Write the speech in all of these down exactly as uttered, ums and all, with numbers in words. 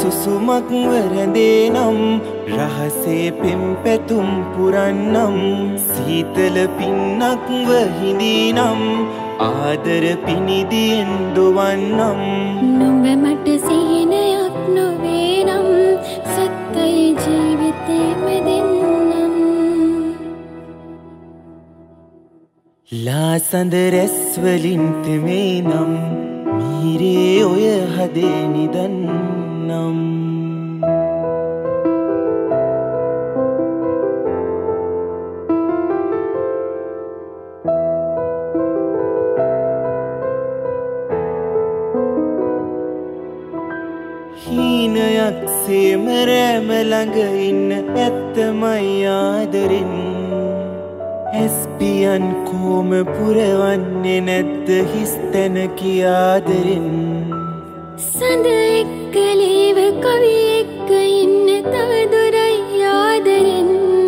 සුසුමක් වරදේ නම් රහසේ පෙම් පැතුම් පුරන්නම් සීතල පින්නක් වහිදී නම් ආදර පිනිදියෙන් දොවන්නම් නුඹ මට සිහිනයක් නොවේ නම් සත්‍යයි ජීවිතේම දෙන්නම් ලාසඳ රැස් වලින් තෙමේ නම් මීරේ ඔය හදේ නිදන්නම් හීනයක් සේම රෑම ළඟ ඉන්න ඇත්තමයි ආදරෙන් ඇස්පියන් කෝම පුරවන්නේ නැද්ද හිස්තැන කියාදරෙන් සඳ එක්ක ලේව කවි එක්ක ඉන්න තව දුරයි ආදරෙන්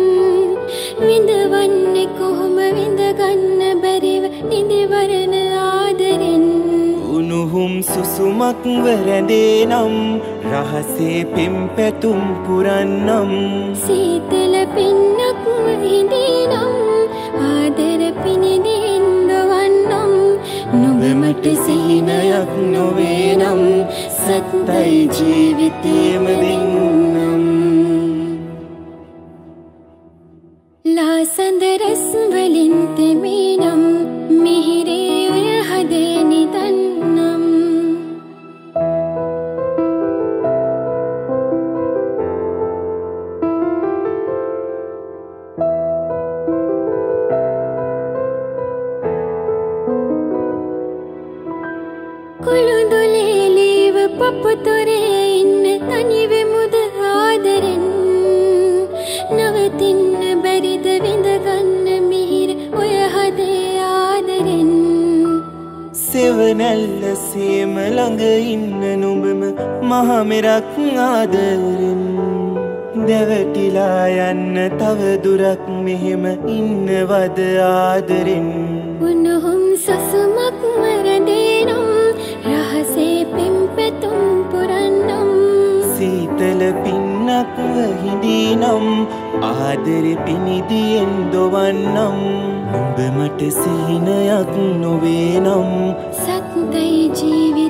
විඳවන්නේ කොහොම විඳගන්න බැරිව නිදිවරණ ආදරෙන් උණුහුම් සුසුමක් වරදේ නම් රහසේ පෙම් පැතුම් පුරන්නම් සීතල පින්නක් වහිදී නම් ආදර පිනිදියෙන් දොවන්නම් නුඹ මට සිහිනයක් නොවේ නම් සත්‍යයි ජීවිතේම දෙන්නම් ලාසඳ රැස් වලින් තෙමේ නම් මිහිරේ ඔය හදේ නිදන්නම් කුළුඳුලේ ලීව පපුතුරේ ඉන්න තනිවෙමුද ආදරෙන් නවතින්න බැරිද විඳගන්න මිහිර ඔය හදේ ආදරෙන් සෙවනැල්ල සේම ළඟ ඉන්න නුඹම මහමෙරක් ආදරෙන් දැවටිලා යන්න තව දුරක් මෙහෙම ඉන්නවද ආදරෙන් උණුහුම් සසුමක් වරදේ නම් රහසේ පෙම් පැතුම් පුරන්නම් සීතල පින්නක් වහිදී නම් ආදර පිනිදියෙන් දොවන්නම් නුඹ මට සිහිනයක් නොවේ නම් සත්‍යයි ජීවිතේ